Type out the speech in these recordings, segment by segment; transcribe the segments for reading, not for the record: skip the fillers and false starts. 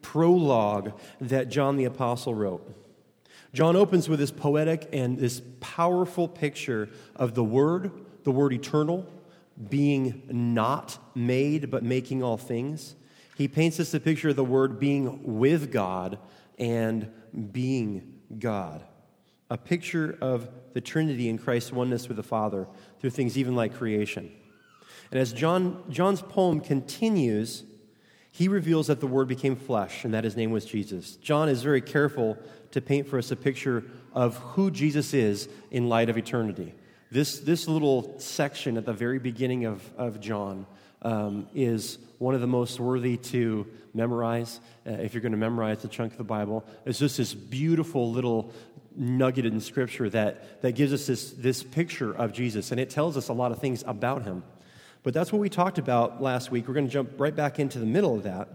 prologue that John the Apostle wrote. John opens with this poetic and this powerful picture of the Word eternal, being not made but making all things. He paints us a picture of the Word being with God and being God. A picture of the Trinity in Christ's oneness with the Father through things even like creation. And as John's poem continues, he reveals that the Word became flesh and that his name was Jesus. John is very careful to paint for us a picture of who Jesus is in light of eternity. This little section at the very beginning of John is one of the most worthy to memorize. If you're going to memorize a chunk of the Bible, it's just this beautiful little nugget in Scripture that gives us this picture of Jesus, and it tells us a lot of things about him. But that's what we talked about last week. We're going to jump right back into the middle of that.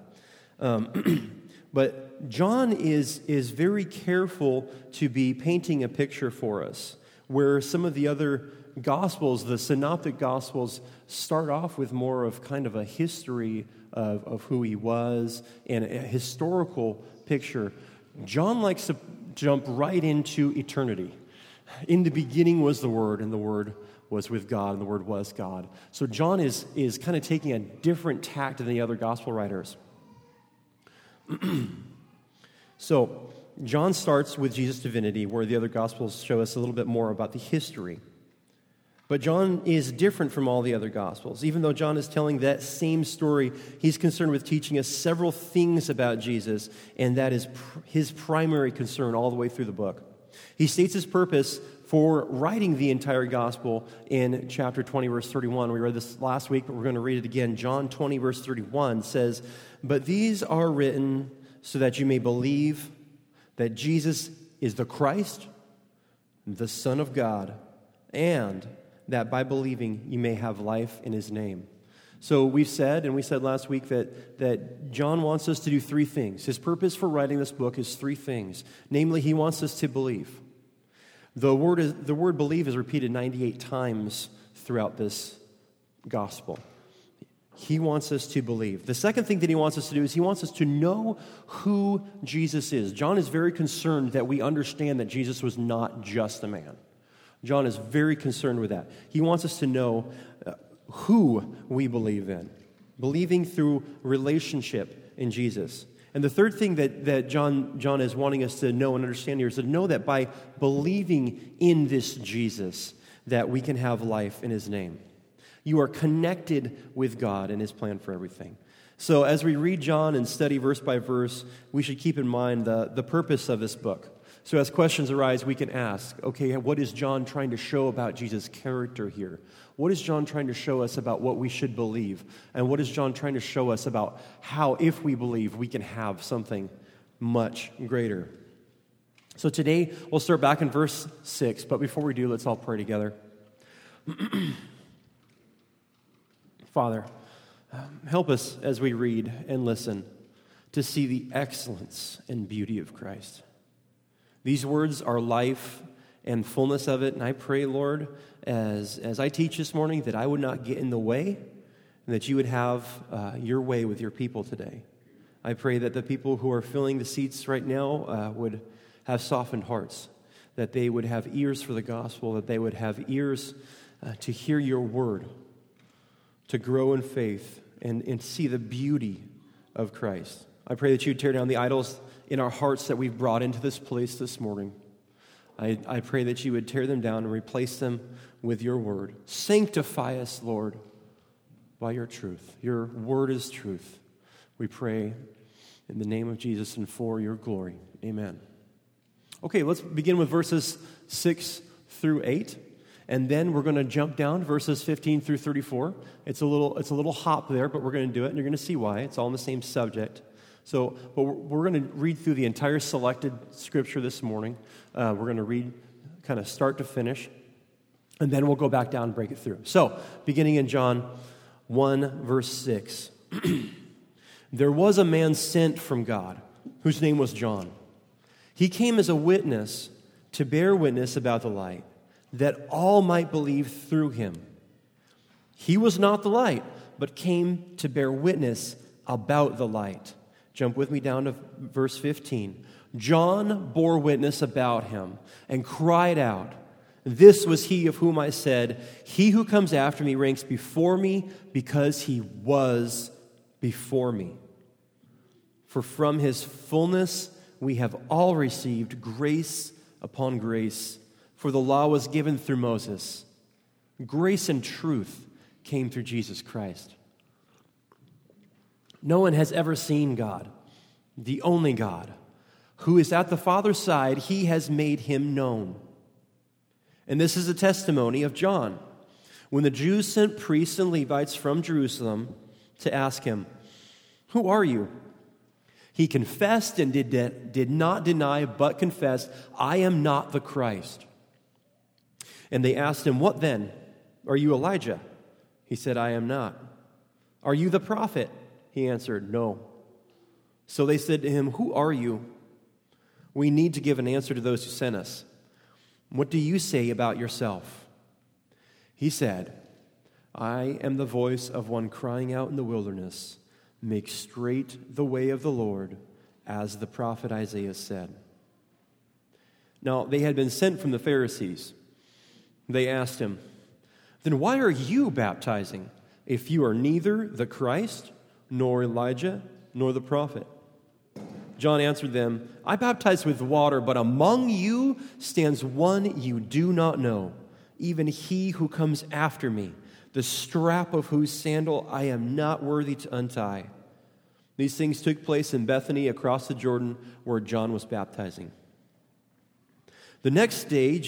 But John is very careful to be painting a picture for us, where some of the other Gospels, the Synoptic Gospels, start off with more of kind of a history of who he was and a historical picture. John likes to jump right into eternity. In the beginning was the Word, and the Word was with God, and the Word was God. So John is kind of taking a different tact than the other Gospel writers. So John starts with Jesus' divinity, where the other Gospels show us a little bit more about the history. But John is different from all the other Gospels. Even though John is telling that same story, he's concerned with teaching us several things about Jesus, and that is his primary concern all the way through the book. He states his purpose for writing the entire Gospel in chapter 20, verse 31. We read this last week, but we're going to read it again. John 20, verse 31 says, "But these are written so that you may believe that Jesus is the Christ, the Son of God, and that by believing you may have life in his name." So we said last week that John wants us to do three things. His purpose for writing this book is three things. Namely, he wants us to believe. The word believe is repeated 98 times throughout this gospel. He wants us to believe. The second thing that he wants us to do is he wants us to know who Jesus is. John is very concerned that we understand that Jesus was not just a man. John is very concerned with that. He wants us to know who we believe in, believing through relationship in Jesus. And the third thing that John is wanting us to know and understand here is to know that by believing in this Jesus, that we can have life in his name. You are connected with God and his plan for everything. So as we read John and study verse by verse, we should keep in mind the purpose of this book. So as questions arise, we can ask, okay, what is John trying to show about Jesus' character here? What is John trying to show us about what we should believe? And what is John trying to show us about how, if we believe, we can have something much greater? So today, we'll start back in verse 6, but before we do, let's all pray together. Father, help us as we read and listen to see the excellence and beauty of Christ. These words are life and fullness of it, and I pray, Lord, as I teach this morning, that I would not get in the way, and that you would have your way with your people today. I pray that the people who are filling the seats right now would have softened hearts, that they would have ears for the gospel, that they would have ears to hear your word, to grow in faith, and see the beauty of Christ. I pray that you would tear down the idols in our hearts that we've brought into this place this morning. I pray that you would tear them down and replace them with your word. Sanctify us, Lord, by your truth. Your word is truth. We pray in the name of Jesus and for your glory. Amen. Okay, let's begin with verses 6 through 8. And then we're going to jump down to verses 15 through 34. It's a little hop there, but we're going to do it, and you're going to see why. It's all in the same subject. So, but we're going to read through the entire selected scripture this morning. We're going to read kind of start to finish, and then we'll go back down and break it through. So, beginning in John 1, verse 6. There was a man sent from God, whose name was John. He came as a witness to bear witness about the light, that all might believe through him. He was not the light, but came to bear witness about the light. Jump with me down to verse 15. John bore witness about him and cried out, "This was he of whom I said, 'He who comes after me ranks before me because he was before me.' For from his fullness we have all received grace upon grace. For the law was given through Moses. Grace and truth came through Jesus Christ. No one has ever seen God, the only God, who is at the Father's side. He has made him known." And this is a testimony of John. When the Jews sent priests and Levites from Jerusalem to ask him, "Who are you?" he confessed and did not deny, but confessed, "I am not the Christ." And they asked him, "What then? Are you Elijah?" He said, "I am not." "Are you the prophet?" He answered, "No." So they said to him, "Who are you?" "We need to give an answer to those who sent us. What do you say about yourself?" He said, "I am the voice of one crying out in the wilderness, 'Make straight the way of the Lord,' as the prophet Isaiah said." Now, they had been sent from the Pharisees. They asked him, "Then why are you baptizing if you are neither the Christ, nor Elijah, nor the prophet?" John answered them, "I baptize with water, but among you stands one you do not know, even he who comes after me, the strap of whose sandal I am not worthy to untie." These things took place in Bethany across the Jordan where John was baptizing. The next day, he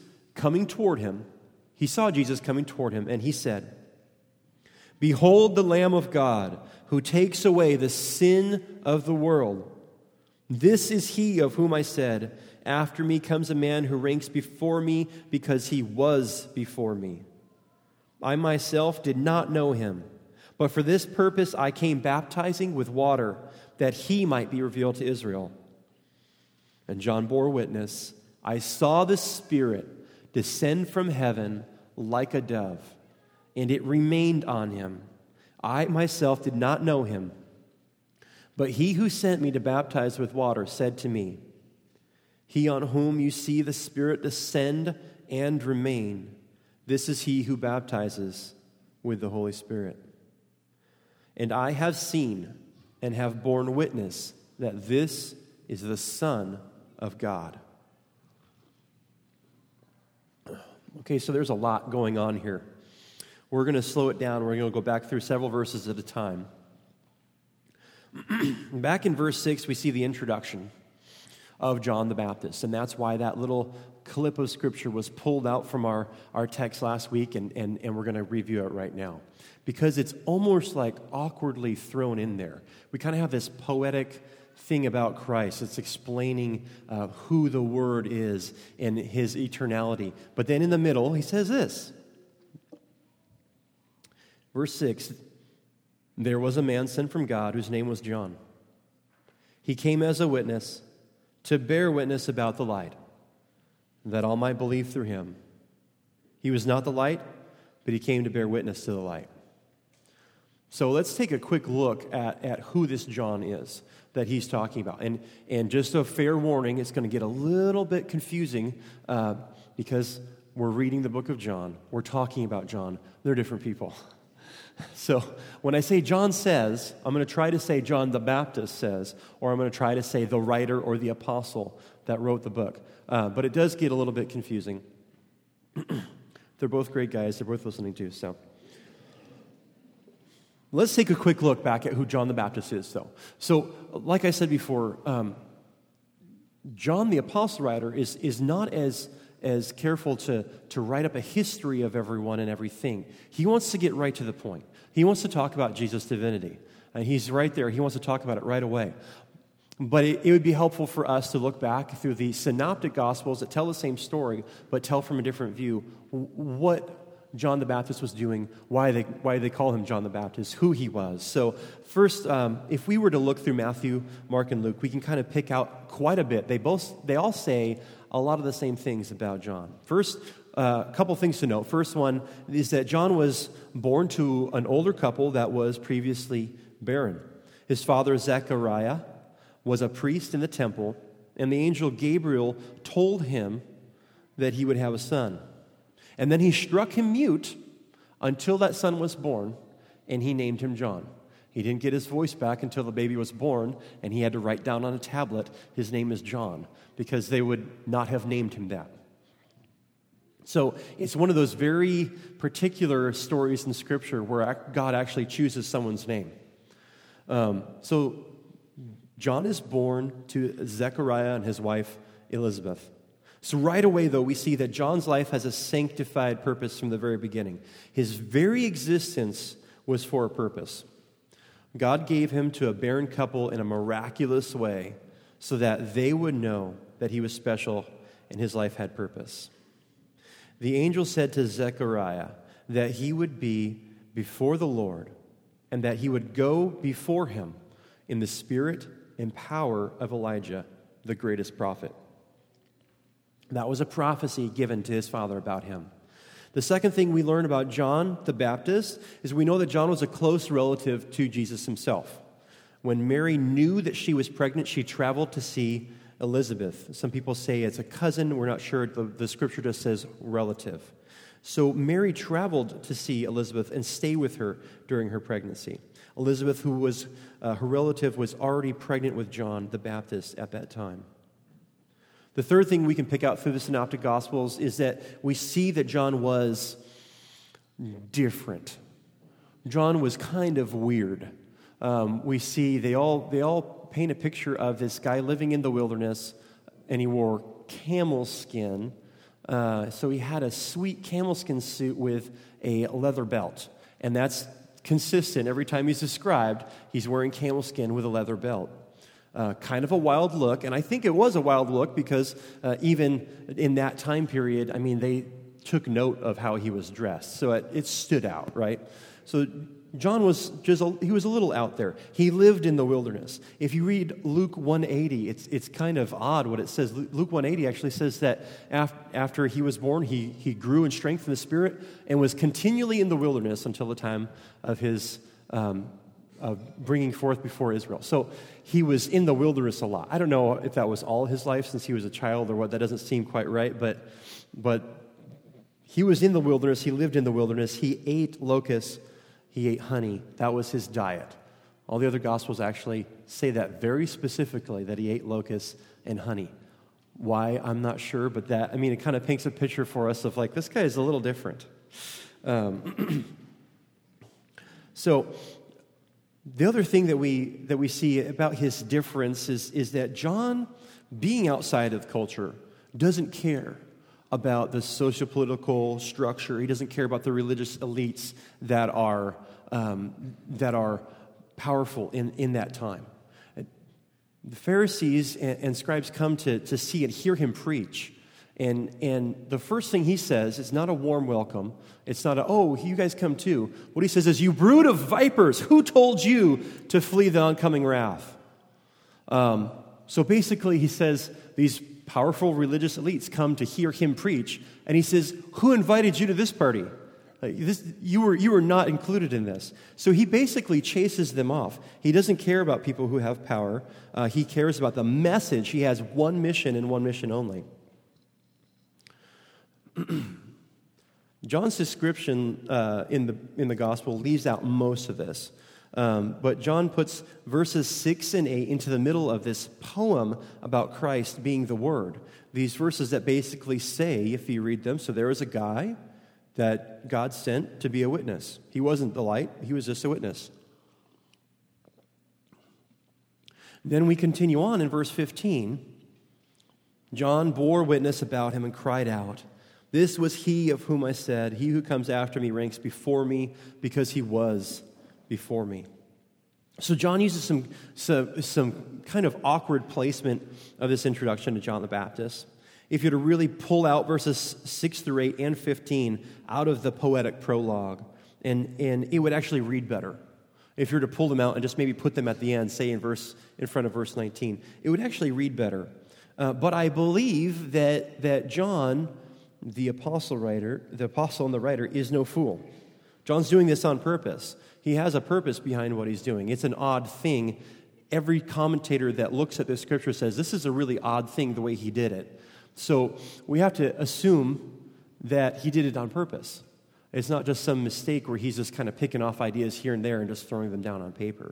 saw Jesus coming toward him, and he said, "Behold the Lamb of God, who takes away the sin of the world. This is he of whom I said, 'After me comes a man who ranks before me because he was before me.' I myself did not know him, but for this purpose I came baptizing with water, that he might be revealed to Israel." And John bore witness, "I saw the Spirit descend from heaven like a dove, and it remained on him. I myself did not know him, but he who sent me to baptize with water said to me, 'He on whom you see the Spirit descend and remain, this is he who baptizes with the Holy Spirit.' And I have seen and have borne witness that this is the Son of God." Okay, so there's a lot going on here. We're going to slow it down. We're going to go back through several verses at a time. Back in verse 6, we see the introduction of John the Baptist, and that's why that little clip of Scripture was pulled out from our text last week, and we're going to review it right now. Because it's almost like awkwardly thrown in there. We kind of have this poetic thing about Christ. It's explaining who the Word is and his eternality. But then in the middle, he says this. Verse 6, "There was a man sent from God whose name was John. He came as a witness to bear witness about the light, that all might believe through him. He was not the light, but he came to bear witness to the light." So let's take a quick look at who this John is that he's talking about. And just a fair warning, it's going to get a little bit confusing because we're reading the book of John. We're talking about John. They're different people. So when I say John says, I'm going to try to say John the Baptist says, or I'm going to try to say the writer or the apostle that wrote the book. But it does get a little bit confusing. They're both great guys. They're both listening to, so. Let's take a quick look back at who John the Baptist is, though. So, like I said before, John the apostle writer is not as careful to write up a history of everyone and everything. He wants to get right to the point. He wants to talk about Jesus' divinity. And he's right there. He wants to talk about it right away. But it would be helpful for us to look back through the synoptic gospels that tell the same story, but tell from a different view what John the Baptist was doing, why they call him John the Baptist, who he was. So first, if we were to look through Matthew, Mark, and Luke, we can kind of pick out quite a bit. They all say a lot of the same things about John. First, a couple things to note. First one is that John was born to an older couple that was previously barren. His father Zechariah was a priest in the temple, and the angel Gabriel told him that he would have a son. And then he struck him mute until that son was born, and he named him John. He didn't get his voice back until the baby was born, and he had to write down on a tablet, his name is John, because they would not have named him that. So it's one of those very particular stories in Scripture where God actually chooses someone's name. So John is born to Zechariah and his wife Elizabeth. So right away, though, we see that John's life has a sanctified purpose from the very beginning. His very existence was for a purpose. God gave him to a barren couple in a miraculous way so that they would know that he was special and his life had purpose. The angel said to Zechariah that he would be before the Lord and that he would go before him in the spirit and power of Elijah, the greatest prophet. That was a prophecy given to his father about him. The second thing we learn about John the Baptist is we know that John was a close relative to Jesus himself. When Mary knew that she was pregnant, she traveled to see Elizabeth. Some people say it's a cousin. We're not sure. The scripture just says relative. So Mary traveled to see Elizabeth and stay with her during her pregnancy. Elizabeth, who was her relative, was already pregnant with John the Baptist at that time. The third thing we can pick out through the Synoptic Gospels is that we see that John was different. John was kind of weird. We see they all paint a picture of this guy living in the wilderness, and he wore camel skin. So he had a sweet camel skin suit with a leather belt, and that's consistent. Every time he's described, he's wearing camel skin with a leather belt. Kind of a wild look, and I think it was a wild look because even in that time period, I mean, they took note of how he was dressed, so it stood out, right? So John was he was a little out there. He lived in the wilderness. If you read Luke 180, it's kind of odd what it says. Luke 180 actually says that after he was born, he grew in strength in the Spirit and was continually in the wilderness until the time of his bringing forth before Israel. So he was in the wilderness a lot. I don't know if that was all his life since he was a child or what. That doesn't seem quite right, but he was in the wilderness. He lived in the wilderness. He ate locusts. He ate honey. That was his diet. All the other Gospels actually say that very specifically, that he ate locusts and honey. Why, I'm not sure, but it kind of paints a picture for us of like, this guy is a little different. So the other thing that we see about his difference is that John, being outside of culture, doesn't care about the sociopolitical structure. He doesn't care about the religious elites that are powerful in that time. The Pharisees and scribes come to see and hear him preach. And the first thing he says is not a warm welcome. It's not you guys come too. What he says is, you brood of vipers, who told you to flee the oncoming wrath? So basically he says these powerful religious elites come to hear him preach, and he says, who invited you to this party? You were not included in this. So he basically chases them off. He doesn't care about people who have power. He cares about the message. He has one mission and one mission only. John's description in the gospel leaves out most of this. But John puts verses 6 and 8 into the middle of this poem about Christ being the Word. These verses that basically say, if you read them, so there was a guy that God sent to be a witness. He wasn't the light, he was just a witness. Then we continue on in verse 15. John bore witness about him and cried out, "This was he of whom I said, he who comes after me ranks before me because he was before me." So John uses some kind of awkward placement of this introduction to John the Baptist. If you were to really pull out verses 6 through 8 and 15 out of the poetic prologue, and it would actually read better. If you were to pull them out and just maybe put them at the end, say in front of verse 19, it would actually read better. But I believe that John, the apostle and the writer, is no fool John's doing this on purpose. He has a purpose behind what he's doing. It's an odd thing. Every commentator that looks at this scripture says this is a really odd thing the way he did it. So we have to assume that he did it on purpose. It's not just some mistake where he's just kind of picking off ideas here and there and just throwing them down on paper.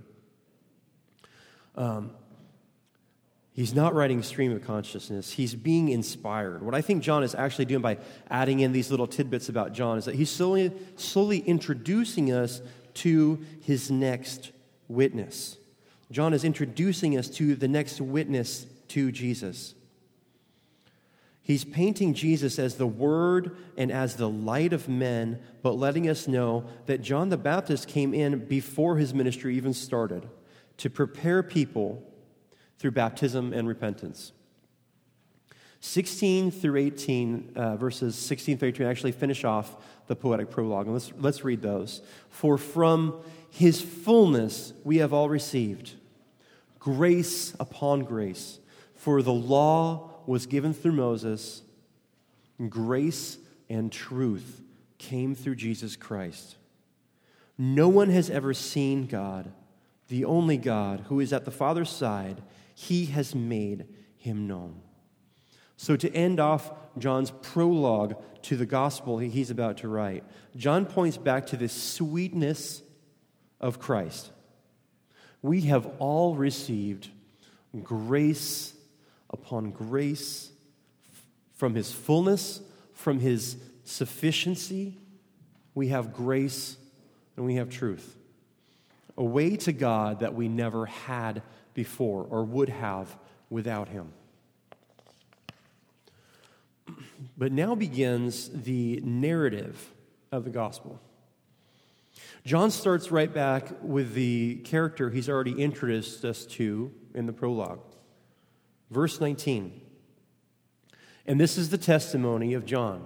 He's not writing stream of consciousness. He's being inspired. What I think John is actually doing by adding in these little tidbits about John is that he's slowly introducing us to his next witness. John is introducing us to the next witness to Jesus. He's painting Jesus as the Word and as the light of men, but letting us know that John the Baptist came in before his ministry even started to prepare people through baptism and repentance. 16 through 18, verses 16 through 18 actually finish off the poetic prologue. And let's read those. For from his fullness we have all received grace upon grace. For the law was given through Moses, and grace and truth came through Jesus Christ. No one has ever seen God, the only God who is at the Father's side. He has made him known. So to end off John's prologue to the gospel he's about to write, John points back to the sweetness of Christ. We have all received grace upon grace from his fullness, from his sufficiency. We have grace and we have truth. A way to God that we never had before or would have without him. But now begins the narrative of the gospel. John starts right back with the character he's already introduced us to in the prologue. Verse 19. And this is the testimony of John.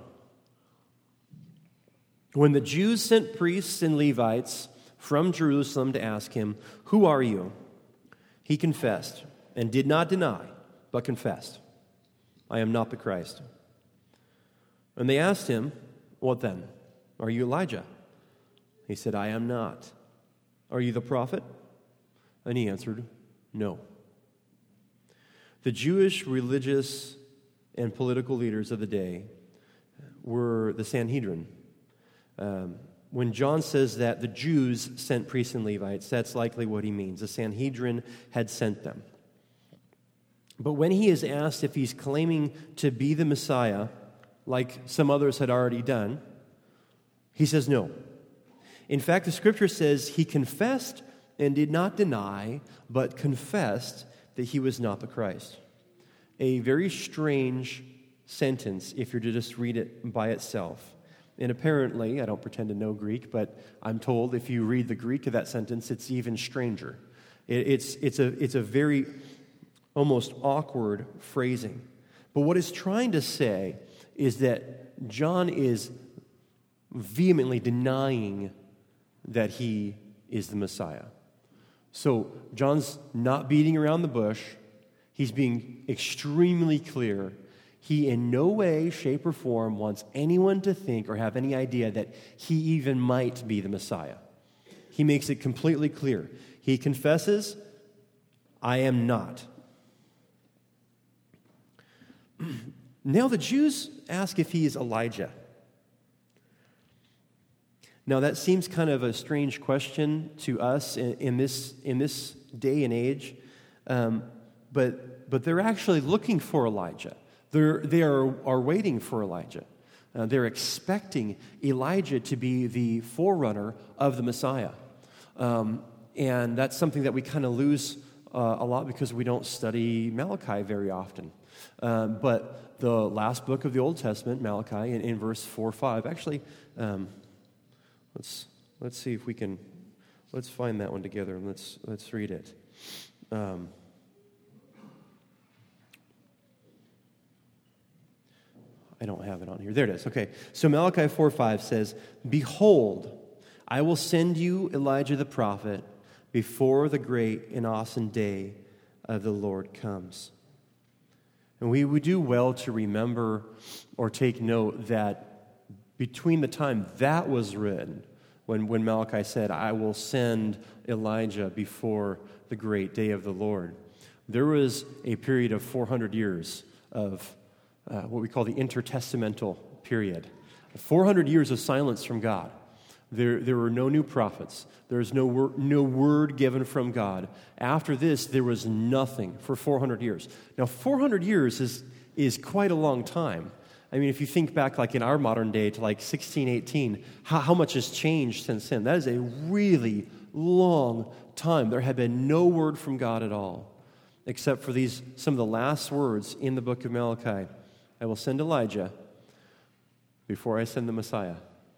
When the Jews sent priests and Levites from Jerusalem to ask him, "Who are you?" he confessed and did not deny, but confessed, "I am not the Christ." And they asked him, "What then? Are you Elijah?" He said, "I am not." "Are you the prophet?" And he answered, "No." The Jewish religious and political leaders of the day were the Sanhedrin. When John says that the Jews sent priests and Levites, that's likely what he means. The Sanhedrin had sent them. But when he is asked if he's claiming to be the Messiah, like some others had already done, he says no. In fact, the scripture says he confessed and did not deny, but confessed that he was not the Christ. A very strange sentence if you're to just read it by itself. And apparently, I don't pretend to know Greek, but I'm told if you read the Greek of that sentence, it's even stranger. It's a very almost awkward phrasing. But what it's trying to say is that John is vehemently denying that he is the Messiah. So John's not beating around the bush. He's being extremely clear. He in no way, shape, or form wants anyone to think or have any idea that he even might be the Messiah. He makes it completely clear. He confesses, "I am not." Now the Jews ask if he is Elijah. Now that seems kind of a strange question to us in this day and age, but they're actually looking for Elijah. They are waiting for Elijah. They're expecting Elijah to be the forerunner of the Messiah. And that's something that we kind of lose a lot because we don't study Malachi very often. But the last book of the Old Testament, Malachi, in verse 4 or 5, actually, let's see if we can, let's find that one together and let's read it. I don't have it on here. There it is. Okay. So Malachi 4:5 says, "Behold, I will send you Elijah the prophet before the great and awesome day of the Lord comes." And we would do well to remember or take note that between the time that was written when Malachi said, I will send Elijah before the great day of the Lord. There was a period of 400 years of what we call the intertestamental period. 400 years of silence from God. There were no new prophets. There was no word given from God. After this, there was nothing for 400 years. Now, 400 years is quite a long time. I mean, if you think back like in our modern day to like 1618, how much has changed since then? That is a really long time. There had been no word from God at all, except for some of the last words in the book of Malachi. I will send Elijah before I send the Messiah.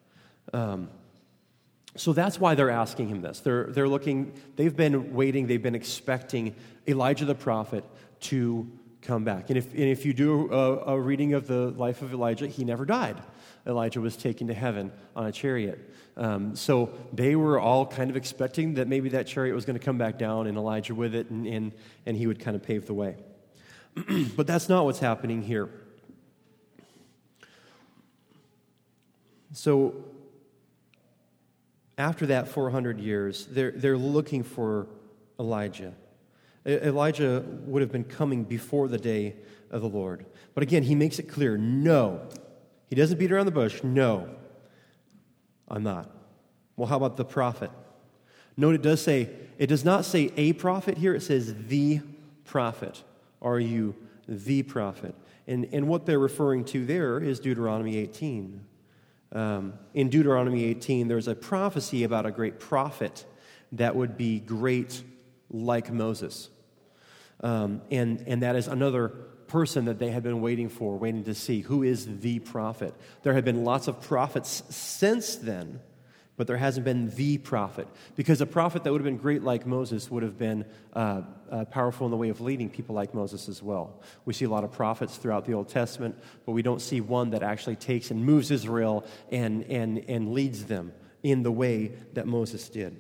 So that's why they're asking him this. They're looking, they've been waiting, they've been expecting Elijah the prophet to come back. And if you do a reading of the life of Elijah, he never died. Elijah was taken to heaven on a chariot. So they were all kind of expecting that maybe that chariot was going to come back down and Elijah with it, and he would kind of pave the way. But that's not what's happening here. So after that 400 years, they're looking for Elijah. Elijah would have been coming before the day of the Lord. But again, he makes it clear, no. He doesn't beat around the bush. No, I'm not. Well, how about the prophet? Note it does not say a prophet here. It says the prophet. Are you the prophet? And what they're referring to there is Deuteronomy 18. In Deuteronomy 18, there's a prophecy about a great prophet that would be great like Moses. And that is another person that they had been waiting to see. Who is the prophet? There have been lots of prophets since then, but there hasn't been the prophet. Because a prophet that would have been great like Moses would have been powerful in the way of leading people like Moses as well. We see a lot of prophets throughout the Old Testament, but we don't see one that actually takes and moves Israel and leads them in the way that Moses did.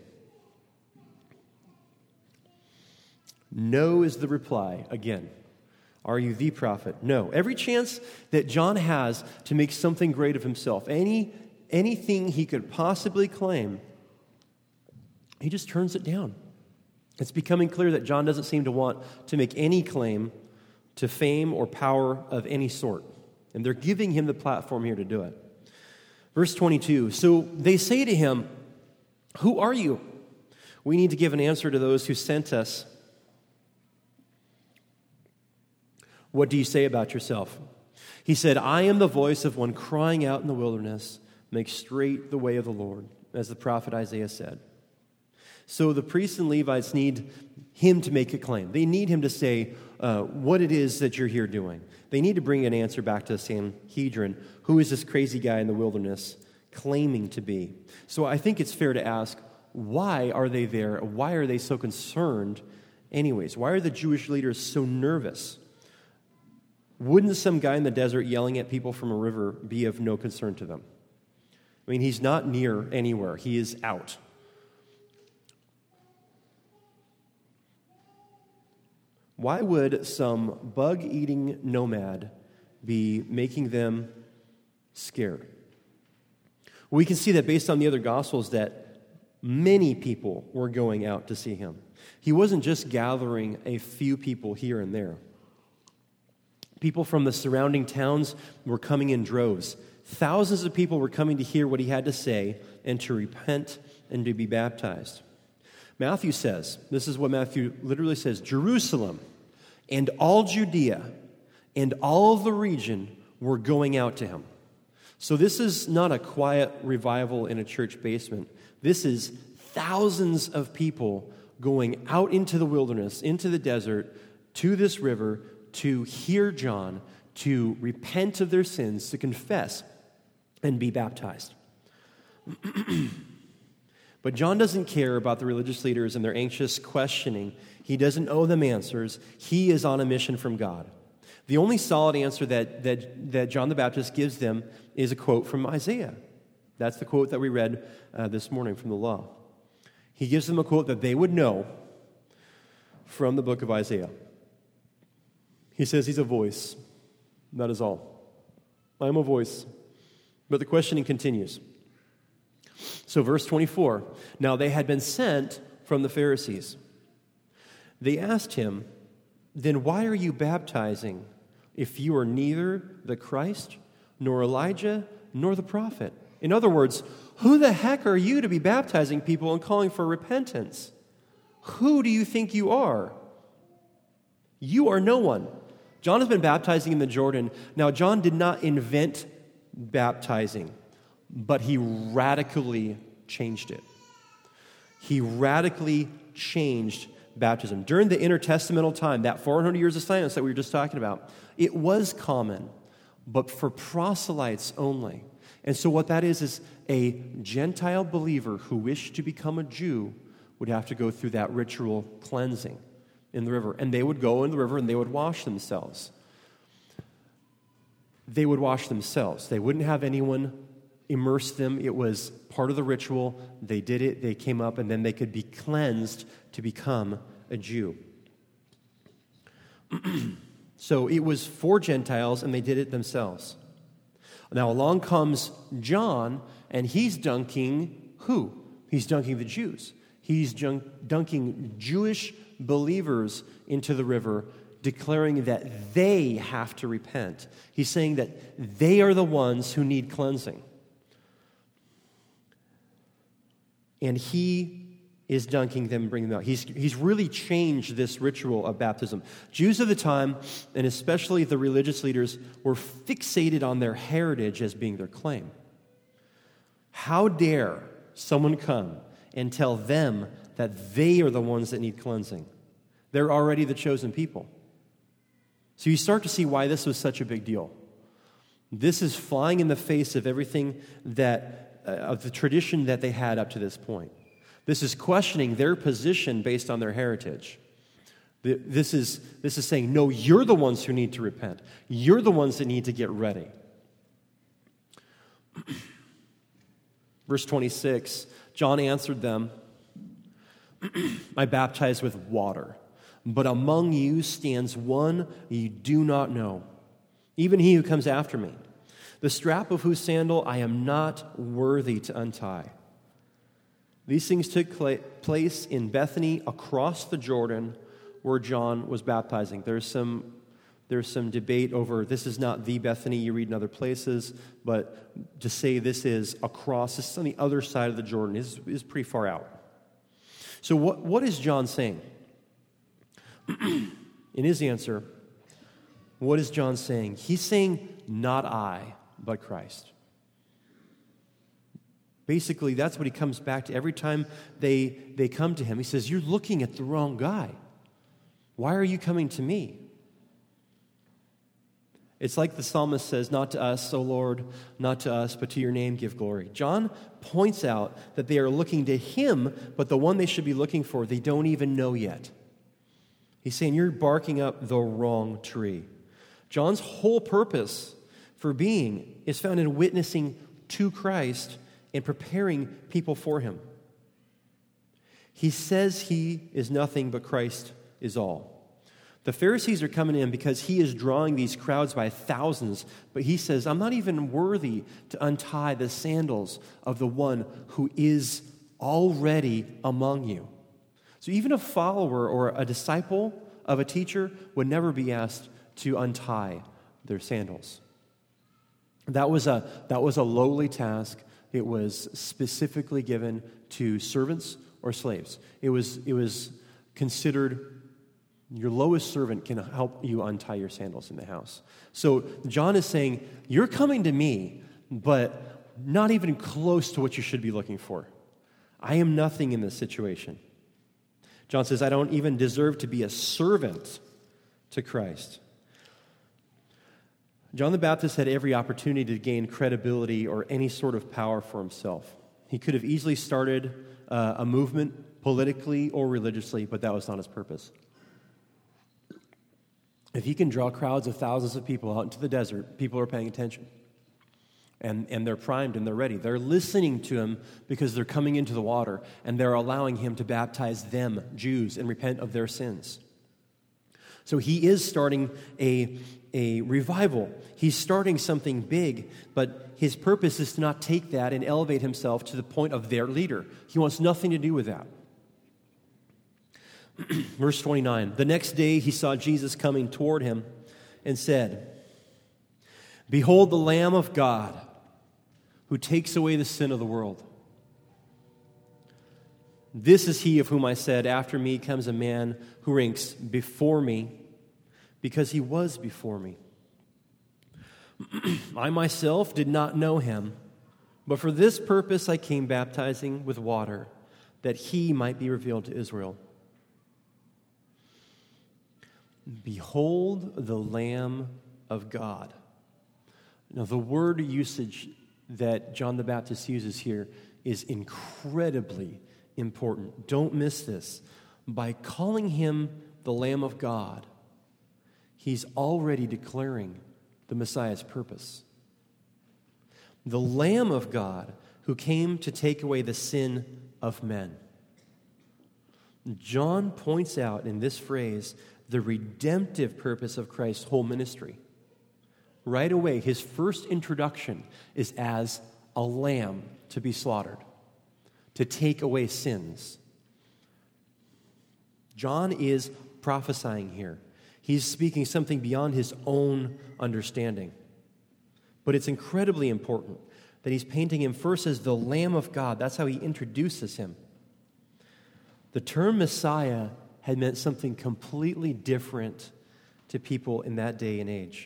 No is the reply. Again, are you the prophet? No. Every chance that John has to make something great of himself, anything he could possibly claim, he just turns it down. It's becoming clear that John doesn't seem to want to make any claim to fame or power of any sort. And they're giving him the platform here to do it. Verse 22, so they say to him, who are you? We need to give an answer to those who sent us. What do you say about yourself? He said, I am the voice of one crying out in the wilderness, make straight the way of the Lord, as the prophet Isaiah said. So the priests and Levites need him to make a claim. They need him to say what it is that you're here doing. They need to bring an answer back to the Sanhedrin. Who is this crazy guy in the wilderness claiming to be? So I think it's fair to ask, why are they there? Why are they so concerned anyways? Why are the Jewish leaders so nervous? Wouldn't some guy in the desert yelling at people from a river be of no concern to them? I mean, he's not near anywhere. He is out. Why would some bug-eating nomad be making them scared? We can see that based on the other Gospels that many people were going out to see him. He wasn't just gathering a few people here and there. People from the surrounding towns were coming in droves. Thousands of people were coming to hear what he had to say and to repent and to be baptized. Matthew says, this is what Matthew literally says, Jerusalem and all Judea and all of the region were going out to him. So this is not a quiet revival in a church basement. This is thousands of people going out into the wilderness, into the desert, to this river, to hear John, to repent of their sins, to confess, and be baptized. But John doesn't care about the religious leaders and their anxious questioning. He doesn't owe them answers. He is on a mission from God. The only solid answer that John the Baptist gives them is a quote from Isaiah. That's the quote that we read this morning from the law. He gives them a quote that they would know from the book of Isaiah. He says he's a voice. That is all. I am a voice. But the questioning continues. So verse 24, now they had been sent from the Pharisees. They asked him, then why are you baptizing if you are neither the Christ, nor Elijah, nor the prophet? In other words, who the heck are you to be baptizing people and calling for repentance? Who do you think you are? You are no one. John has been baptizing in the Jordan. Now, John did not invent baptizing, but he radically changed it. He radically changed baptism. During the intertestamental time, that 400 years of silence that we were just talking about, it was common, but for proselytes only. And so what that is a Gentile believer who wished to become a Jew would have to go through that ritual cleansing in the river. And they would go in the river and they would wash themselves. They would wash themselves. They wouldn't have anyone immerse them. It was part of the ritual. They did it. They came up, and then they could be cleansed to become a Jew. So it was for Gentiles, and they did it themselves. Now along comes John, and he's dunking who? He's dunking the Jews. He's dunking Jewish believers into the river, declaring that they have to repent. He's saying that they are the ones who need cleansing. And he is dunking them, bringing them out. He's really changed this ritual of baptism. Jews of the time, and especially the religious leaders, were fixated on their heritage as being their claim. How dare someone come and tell them that they are the ones that need cleansing? They're already the chosen people. So you start to see why this was such a big deal. This is flying in the face of everything of the tradition that they had up to this point. This is questioning their position based on their heritage. This is saying, no, you're the ones who need to repent. You're the ones that need to get ready. Verse 26, John answered them, I baptize with water, but among you stands one you do not know, even he who comes after me, the strap of whose sandal I am not worthy to untie. These things took place in Bethany across the Jordan where John was baptizing. There's some debate over this is not the Bethany you read in other places, but to say this is on the other side of the Jordan is pretty far out. So what is John saying? In his answer, what is John saying? He's saying, not I, but Christ. Basically, that's what he comes back to every time they come to him. He says, you're looking at the wrong guy. Why are you coming to me? It's like the psalmist says, not to us, O Lord, not to us, but to your name give glory. John points out that they are looking to him, but the one they should be looking for, they don't even know yet. He's saying, you're barking up the wrong tree. John's whole purpose for being is found in witnessing to Christ and preparing people for him. He says he is nothing, but Christ is all. The Pharisees are coming in because he is drawing these crowds by thousands, but he says, I'm not even worthy to untie the sandals of the one who is already among you. So even a follower or a disciple of a teacher would never be asked to untie their sandals. That was a lowly task. It was specifically given to servants or slaves. It was considered your lowest servant can help you untie your sandals in the house. So John is saying, you're coming to me, but not even close to what you should be looking for. I am nothing in this situation. John says, I don't even deserve to be a servant to Christ. John the Baptist had every opportunity to gain credibility or any sort of power for himself. He could have easily started a movement politically or religiously, but that was not his purpose. If he can draw crowds of thousands of people out into the desert, people are paying attention. And they're primed and they're ready. They're listening to him because they're coming into the water and they're allowing him to baptize them, Jews, and repent of their sins. So he is starting a revival. He's starting something big, but his purpose is to not take that and elevate himself to the point of their leader. He wants nothing to do with that. Verse 29, the next day he saw Jesus coming toward him and said, "Behold the Lamb of God who takes away the sin of the world. This is he of whom I said, after me comes a man who ranks before me, because he was before me. I myself did not know him, but for this purpose I came baptizing with water, that he might be revealed to Israel. Behold the Lamb of God." Now, the word usage that John the Baptist uses here is incredibly important. Don't miss this. By calling him the Lamb of God, he's already declaring the Messiah's purpose. The Lamb of God who came to take away the sin of men. John points out in this phrase the redemptive purpose of Christ's whole ministry. Right away, his first introduction is as a lamb to be slaughtered, to take away sins. John is prophesying here. He's speaking something beyond his own understanding. But it's incredibly important that he's painting him first as the Lamb of God. That's how he introduces him. The term Messiah had meant something completely different to people in that day and age.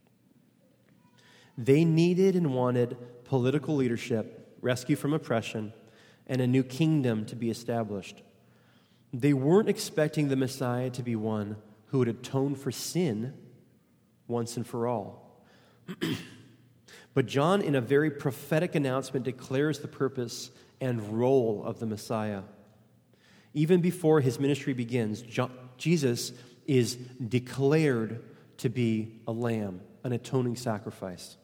They needed and wanted political leadership, rescue from oppression, and a new kingdom to be established. They weren't expecting the Messiah to be one who would atone for sin once and for all. But John, in a very prophetic announcement, declares the purpose and role of the Messiah. Even before his ministry begins, Jesus is declared to be a lamb, an atoning sacrifice.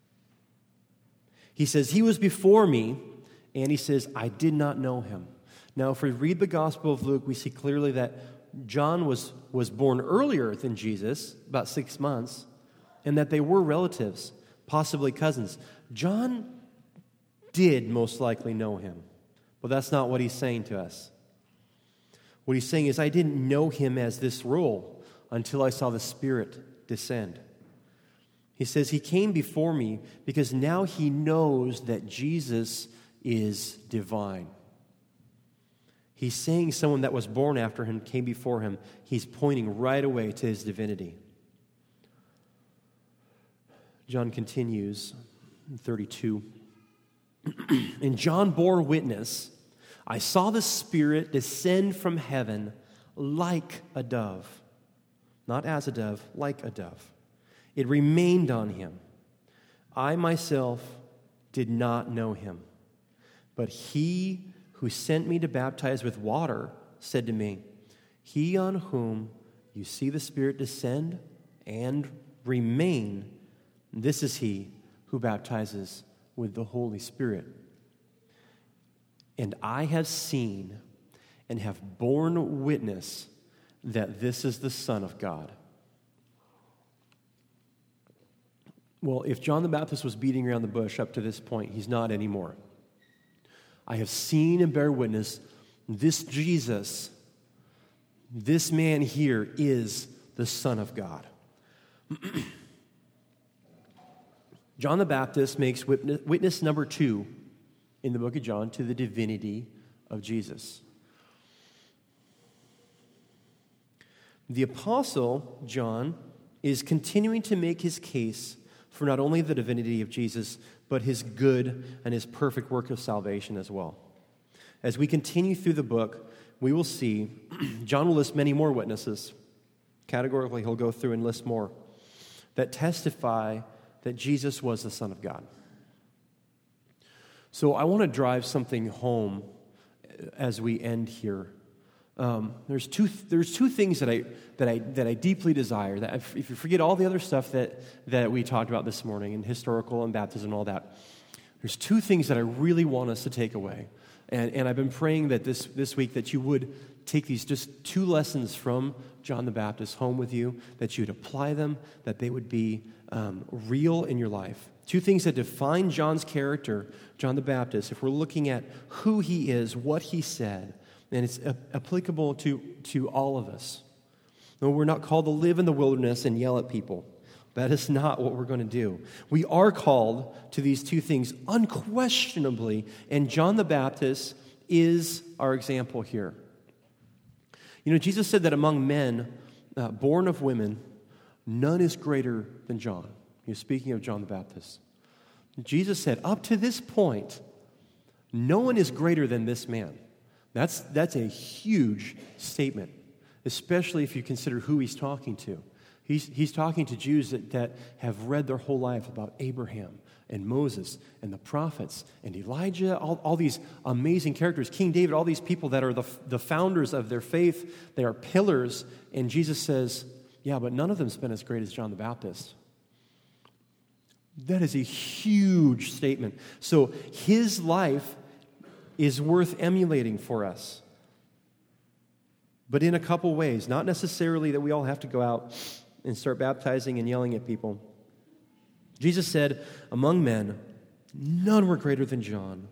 He says, "He was before me," and he says, "I did not know him." Now, if we read the Gospel of Luke, we see clearly that John was born earlier than Jesus, about 6 months, and that they were relatives, possibly cousins. John did most likely know him, but that's not what he's saying to us. What he's saying is, I didn't know him as this role until I saw the Spirit descend. He says he came before me because now he knows that Jesus is divine. He's saying someone that was born after him came before him. He's pointing right away to his divinity. John continues, 32. And John bore witness, "I saw the Spirit descend from heaven like a dove." Not as a dove, like a dove. It remained on him. I myself did not know him, but he who sent me to baptize with water said to me, "He on whom you see the Spirit descend and remain, this is he who baptizes with the Holy Spirit. And I have seen and have borne witness that this is the Son of God." Well, if John the Baptist was beating around the bush up to this point, he's not anymore. I have seen and bear witness, this Jesus, this man here is the Son of God. John the Baptist makes witness number 2 in the book of John to the divinity of Jesus. The apostle John is continuing to make his case for not only the divinity of Jesus, but his good and his perfect work of salvation as well. As we continue through the book, we will see John will list many more witnesses. Categorically, he'll go through and list more that testify that Jesus was the Son of God. So I want to drive something home as we end here. There's two things that I deeply desire. That if you forget all the other stuff that we talked about this morning, and historical and baptism and all that, there's 2 things that I really want us to take away. And I've been praying that this week that you would take these just 2 lessons from John the Baptist home with you, that you'd apply them, that they would be real in your life. 2 things that define John's character, John the Baptist, if we're looking at who he is, what he said, and it's applicable to all of us. No, we're not called to live in the wilderness and yell at people. That is not what we're going to do. We are called to these 2 things unquestionably, and John the Baptist is our example here. You know, Jesus said that among men born of women, none is greater than John. He was speaking of John the Baptist. Jesus said, up to this point, no one is greater than this man. That's a huge statement, especially if you consider who he's talking to. He's talking to Jews that have read their whole life about Abraham and Moses and the prophets and Elijah, all these amazing characters, King David, all these people that are the founders of their faith. They are pillars. And Jesus says, yeah, but none of them's been as great as John the Baptist. That is a huge statement. So his life is worth emulating for us. But in a couple ways, not necessarily that we all have to go out and start baptizing and yelling at people. Jesus said, among men, none were greater than John.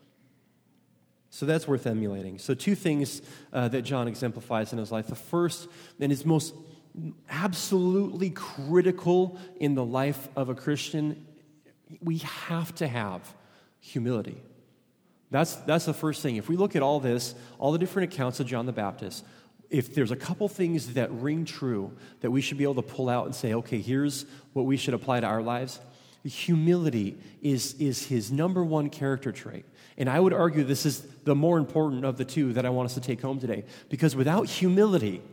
So that's worth emulating. So 2 things that John exemplifies in his life. The first, and is most absolutely critical in the life of a Christian, we have to have humility. That's the first thing. If we look at all this, all the different accounts of John the Baptist, if there's a couple things that ring true that we should be able to pull out and say, okay, here's what we should apply to our lives, humility is his number 1 character trait. And I would argue this is the more important of the 2 that I want us to take home today. Because without humility,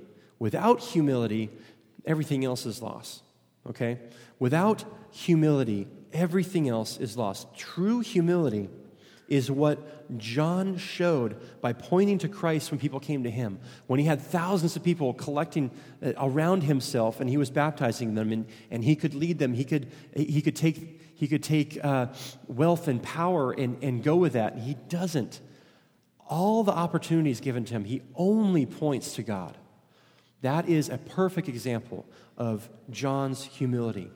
everything else is lost. Okay? Without humility, everything else is lost. True humility is what John showed by pointing to Christ when people came to him. When he had thousands of people collecting around himself and he was baptizing them and he could lead them, he could take wealth and power and go with that. And he doesn't. All the opportunities given to him, he only points to God. That is a perfect example of John's humility.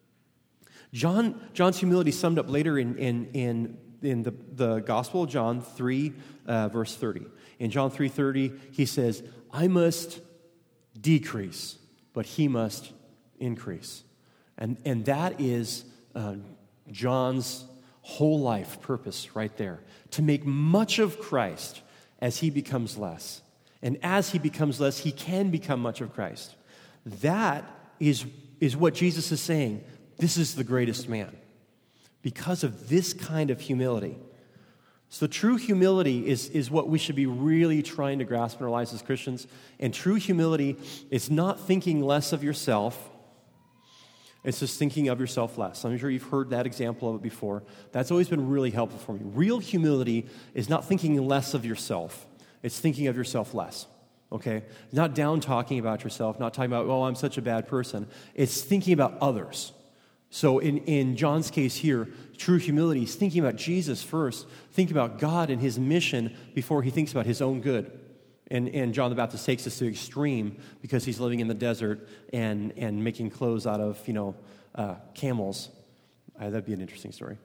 John's humility summed up later in the Gospel of John 3, verse 30. In John 3:30, he says, I must decrease, but he must increase. And that is John's whole life purpose right there, to make much of Christ as he becomes less. And as he becomes less, he can become much of Christ. That is what Jesus is saying. This is the greatest man. Because of this kind of humility. So true humility is what we should be really trying to grasp in our lives as Christians. And true humility is not thinking less of yourself. It's just thinking of yourself less. I'm sure you've heard that example of it before. That's always been really helpful for me. Real humility is not thinking less of yourself. It's thinking of yourself less. Okay? Not down talking about yourself, not talking about, oh, I'm such a bad person. It's thinking about others. So in John's case here, true humility is thinking about Jesus first, thinking about God and his mission before he thinks about his own good. And John the Baptist takes this to the extreme because he's living in the desert and making clothes out of, camels. That'd be an interesting story.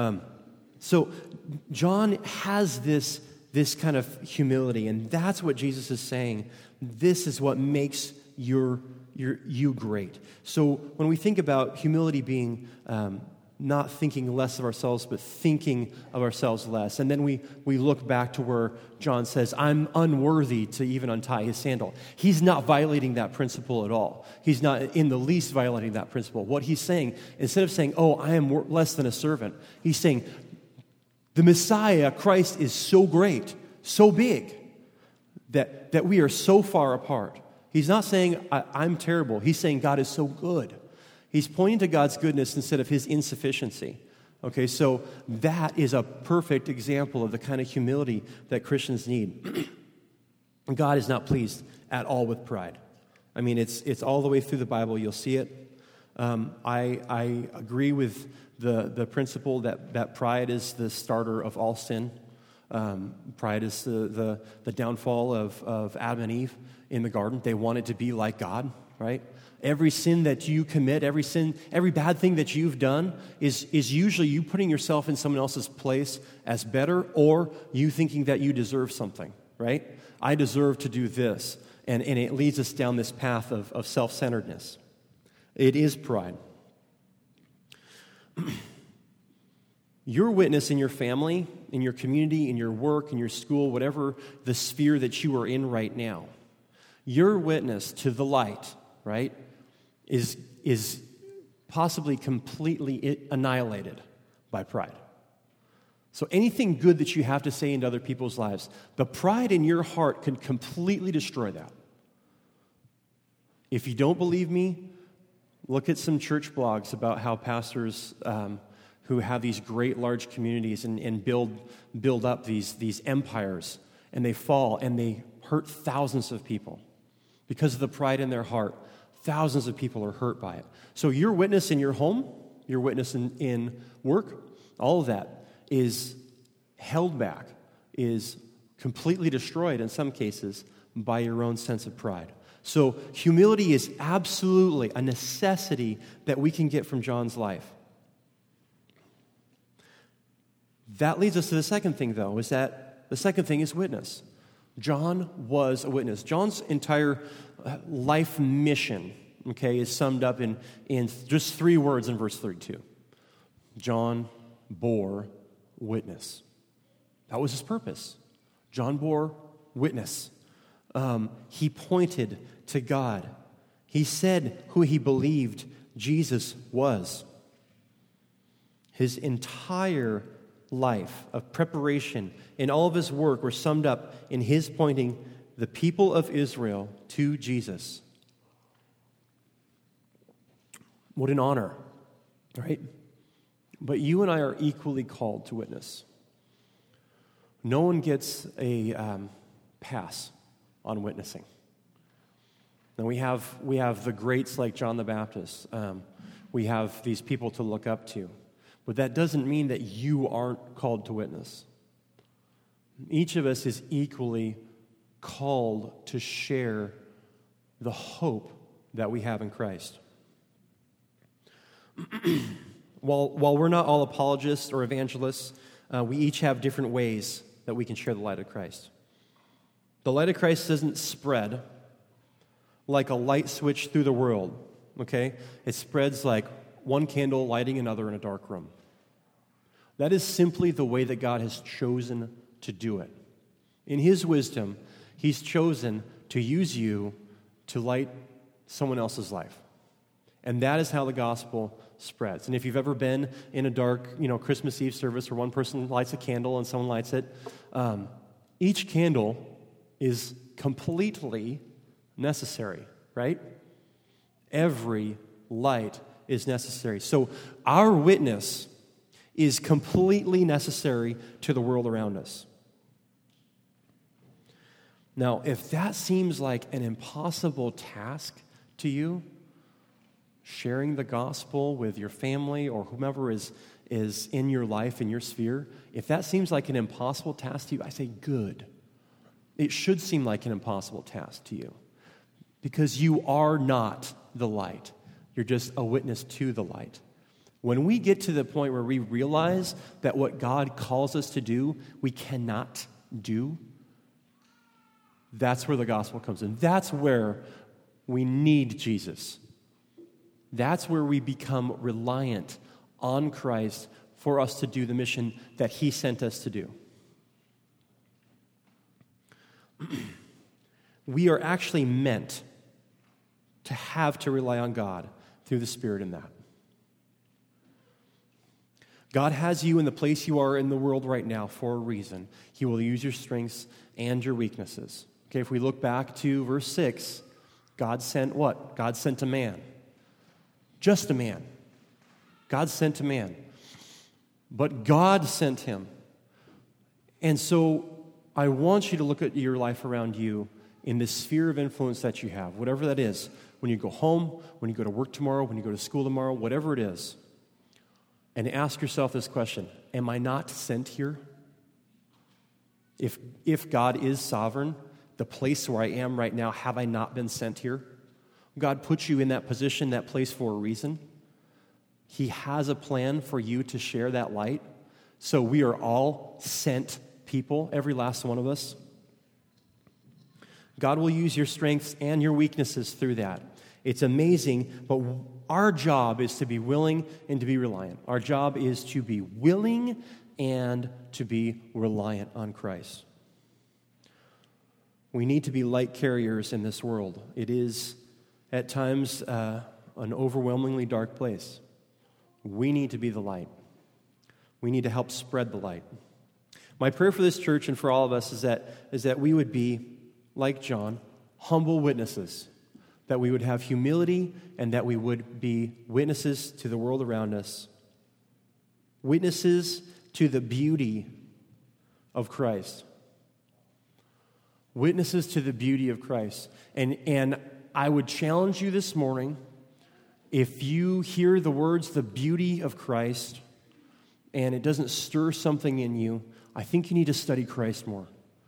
So John has this kind of humility, and that's what Jesus is saying. This is what makes you great. So when we think about humility being not thinking less of ourselves, but thinking of ourselves less, and then we look back to where John says, I'm unworthy to even untie his sandal. He's not violating that principle at all. He's not in the least violating that principle. What he's saying, instead of saying, oh, I am less than a servant, he's saying, the Messiah, Christ, is so great, so big, that we are so far apart. He's not saying, I'm terrible. He's saying God is so good. He's pointing to God's goodness instead of his insufficiency. Okay, so that is a perfect example of the kind of humility that Christians need. God is not pleased at all with pride. I mean, it's all the way through the Bible. You'll see it. I agree with the principle that pride is the starter of all sin. Pride is the downfall of Adam and Eve in the garden. They wanted to be like God, right? Every sin that you commit, every bad thing that you've done is usually you putting yourself in someone else's place as better, or you thinking that you deserve something, right? I deserve to do this. And it leads us down this path of self-centeredness. It is pride. Your witness in your family, in your community, in your work, in your school, whatever the sphere that you are in right now, your witness to the light, right, is possibly completely annihilated by pride. So anything good that you have to say into other people's lives, the pride in your heart can completely destroy that. If you don't believe me, look at some church blogs about how pastors who have these great large communities and build up these empires, and they fall and they hurt thousands of people. Because of the pride in their heart, thousands of people are hurt by it. So your witness in your home, your witness in work, all of that is held back, is completely destroyed in some cases by your own sense of pride. So humility is absolutely a necessity that we can get from John's life. That leads us to the second thing, though, is that the second thing is witness. John was a witness. John's entire life mission, okay, is summed up in just 3 words in verse 32. John bore witness. That was his purpose. John bore witness. He pointed to God. He said who he believed Jesus was. His entire life of preparation and all of his work were summed up in his pointing the people of Israel to Jesus. What an honor, right? But you and I are equally called to witness. No one gets a pass on witnessing. And we have the greats like John the Baptist. We have these people to look up to. But that doesn't mean that you aren't called to witness. Each of us is equally called to share the hope that we have in Christ. While we're not all apologists or evangelists, we each have different ways that we can share the light of Christ. The light of Christ doesn't spread like a light switch through the world, okay? It spreads like one candle lighting another in a dark room. That is simply the way that God has chosen to do it. In his wisdom, he's chosen to use you to light someone else's life. And that is how the gospel spreads. And if you've ever been in a dark, Christmas Eve service where one person lights a candle and someone lights it, each candle is completely necessary, right? Every light is necessary. So our witness is completely necessary to the world around us. Now, if that seems like an impossible task to you, sharing the gospel with your family or whomever is in your life, in your sphere, if that seems like an impossible task to you, I say good. It should seem like an impossible task to you because you are not the light. You're just a witness to the light. When we get to the point where we realize that what God calls us to do, we cannot do, that's where the gospel comes in. That's where we need Jesus. That's where we become reliant on Christ for us to do the mission that he sent us to do. We are actually meant to have to rely on God through the Spirit in that. God has you in the place you are in the world right now for a reason. He will use your strengths and your weaknesses. Okay, if we look back to verse 6, God sent what? God sent a man. Just a man. God sent a man. But God sent him. And so I want you to look at your life around you in the sphere of influence that you have, whatever that is. When you go home, when you go to work tomorrow, when you go to school tomorrow, whatever it is. And ask yourself this question, am I not sent here? If God is sovereign, the place where I am right now, have I not been sent here? God put you in that position, that place for a reason. He has a plan for you to share that light. So we are all sent people, every last one of us. God will use your strengths and your weaknesses through that. It's amazing, but our job is to be willing and to be reliant. Our job is to be willing and to be reliant on Christ. We need to be light carriers in this world. It is, at times, an overwhelmingly dark place. We need to be the light. We need to help spread the light. My prayer for this church and for all of us is that we would be, like John, humble witnesses, that we would have humility and that we would be witnesses to the world around us, witnesses to the beauty of Christ, witnesses to the beauty of Christ. And I would challenge you this morning, if you hear the words, the beauty of Christ, and it doesn't stir something in you, I think you need to study Christ more.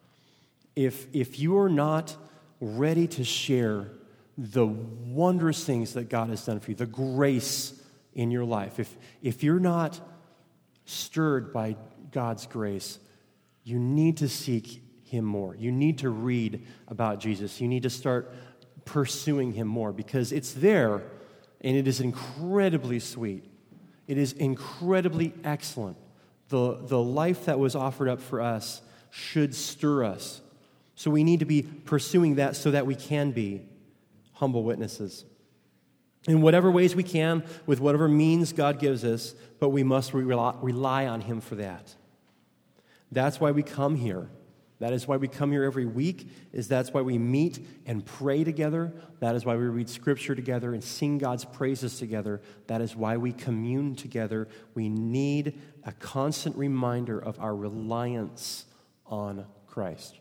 If you are not ready to share the wondrous things that God has done for you, the grace in your life, if you're not stirred by God's grace, you need to seek Him more. You need to read about Jesus. You need to start pursuing Him more, because it's there and it is incredibly sweet. It is incredibly excellent. The life that was offered up for us should stir us. So we need to be pursuing that so that we can be humble witnesses. In whatever ways we can, with whatever means God gives us, but we must rely on Him for that. That's why we come here. That is why we come here every week, that's why we meet and pray together. That is why we read Scripture together and sing God's praises together. That is why we commune together. We need a constant reminder of our reliance on Christ.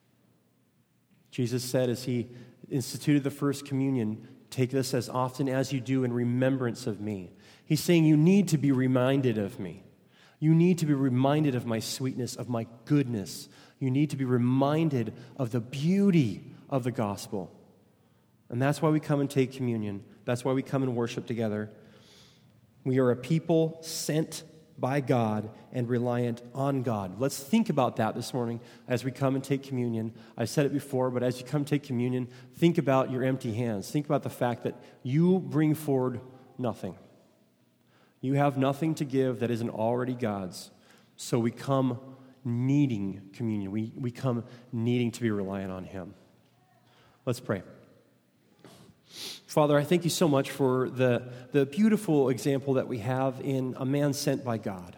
Jesus said as He instituted the first communion, take this as often as you do in remembrance of me. He's saying you need to be reminded of me. You need to be reminded of my sweetness, of my goodness. You need to be reminded of the beauty of the gospel. And that's why we come and take communion. That's why we come and worship together. We are a people sent by God and reliant on God. Let's think about that this morning as we come and take communion. I said it before, but as you come take communion, think about your empty hands. Think about the fact that you bring forward nothing. You have nothing to give that isn't already God's. So we come needing communion. We come needing to be reliant on Him. Let's pray. Father, I thank you so much for the beautiful example that we have in a man sent by God.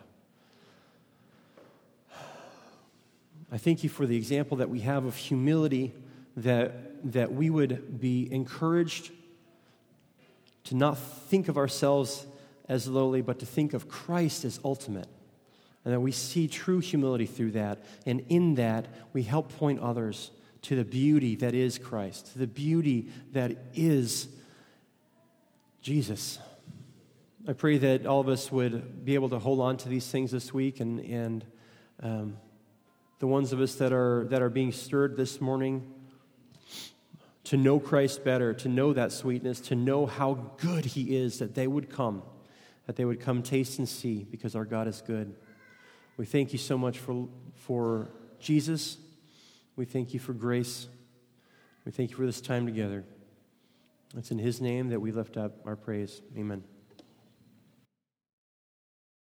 I thank you for the example that we have of humility, that we would be encouraged to not think of ourselves as lowly, but to think of Christ as ultimate. And that we see true humility through that. And in that, we help point others to the beauty that is Christ, to the beauty that is Jesus. I pray that all of us would be able to hold on to these things this week, and the ones of us that are being stirred this morning to know Christ better, to know that sweetness, to know how good He is, that they would come taste and see, because our God is good. We thank you so much for Jesus. We thank you for grace. We thank you for this time together. It's in His name that we lift up our praise. Amen.